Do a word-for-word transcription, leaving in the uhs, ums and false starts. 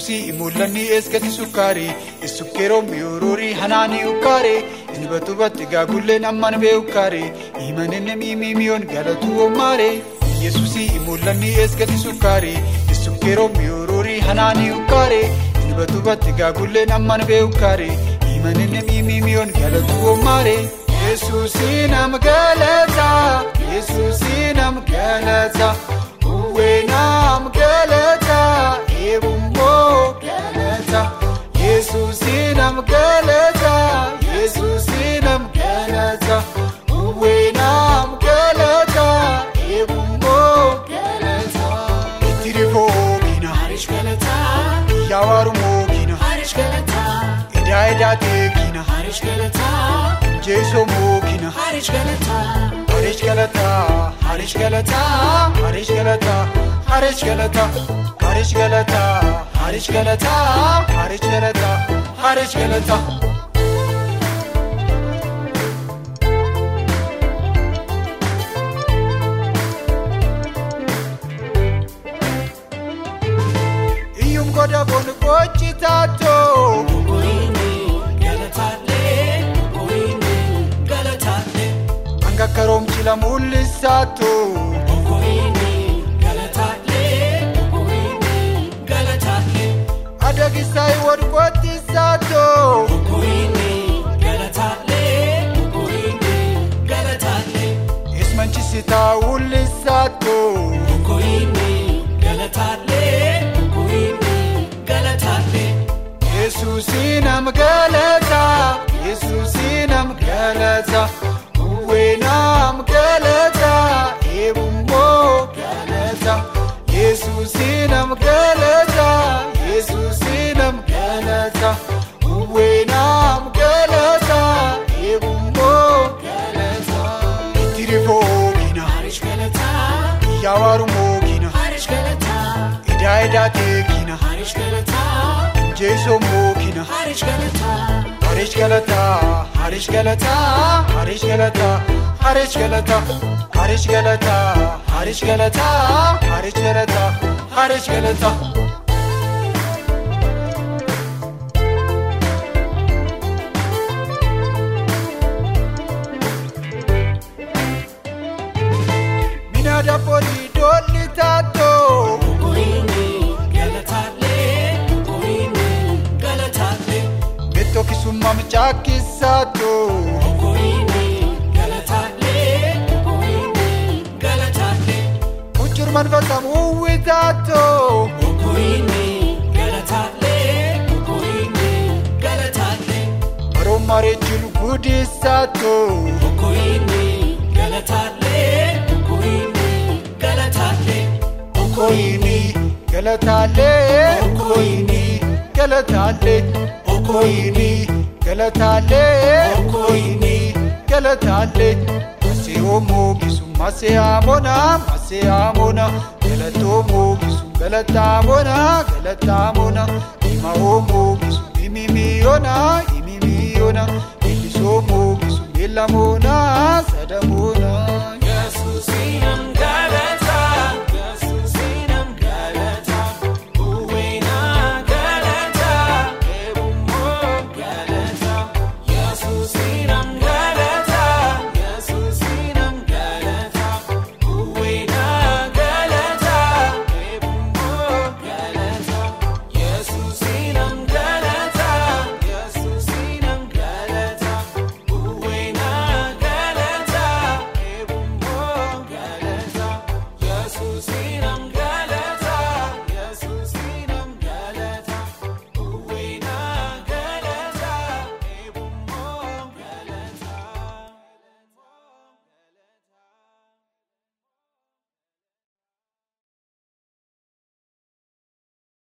Yesusi imulani eskati sukari isukero miururi hanani ukare inbatu batiga gulen amman be ukare imanenne mimi mion galatu omare Yesusi imulani eskati sukari isukero miururi hanani ukare inbatu batiga gulen amman be ukare imanenne mimi mion galatu omare Yesusi nam galata Yesusi nam galata uwe nam galata ebumbo galata Yesusi nam galata Yesusi nam galata uwe nam galata ebumbo galata itirifo kina harish galata yawaru mo kina harish galata idaida te kina harish galata Jesu mo kina harish galata harish galata harish galata harish galata harish galata harish galata harish galata harish galata harish galata iyum goda bon gochitato goini galatale goini galatale anga karom chila mulisato goini galatale goini galatale adagisai wadgotisato goini galatale goini galatale ismanchisita ulisato goini galatale goini galatale Yesusi nam galata Yesusi nam galata uwe nam galata ebumbo galata Yesusi nam galata Yesusi nam galata uwe nam galata ebumbo galata itirifo kina harish galata yawaru mo kina harish galata idaida te kina harish galata Jesu mo kina harish galata harish galata harish galata harish galata harish galata harish galata harish galata harish galata harish galata minada pori doli tato goini galatale goini galatale beto kisumma mchakisato goini galatale goini galatale uchur manfatam uwitato goini galatale goini galatale aromare chul gudisato goini galatale goini galatale goini galatale goini galatale goini galatale goini galatale Maseomo kisum maseamona maseamona galatomo kisum galatamona galatamona imaomo kisum imimiona imimiona ilisomo kisum ilamona sadamona